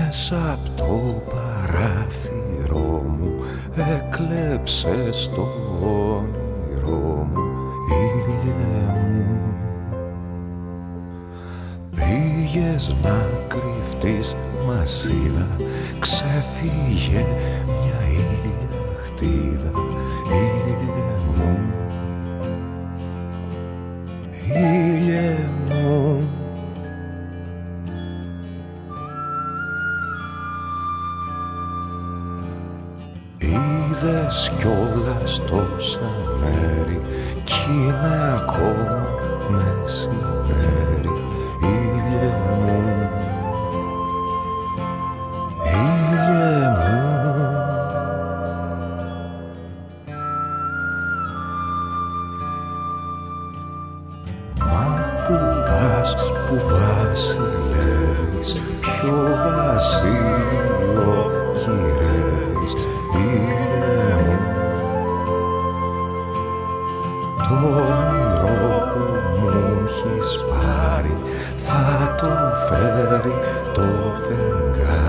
Μέσα απ' το παράθυρό μου έκλεψες το όνειρό μου, ήλιε μου. Πήγες να κρυφτείς, μας είδα, ξέφυγε μια ήλια χτίδα, ήλιε μου, ήλιε μου. Είδες κιόλας τόσα μέρη κι είναι ακόμα μεσημέρι, ήλιε μου, ήλιε μου. Μα που πας, που βασιλεύεις, ποιο βασίλειο γυρεύεις, ήλιε μου. Το όνειρο που μου έχεις πάρει θα το φέρει το φεγγάρι.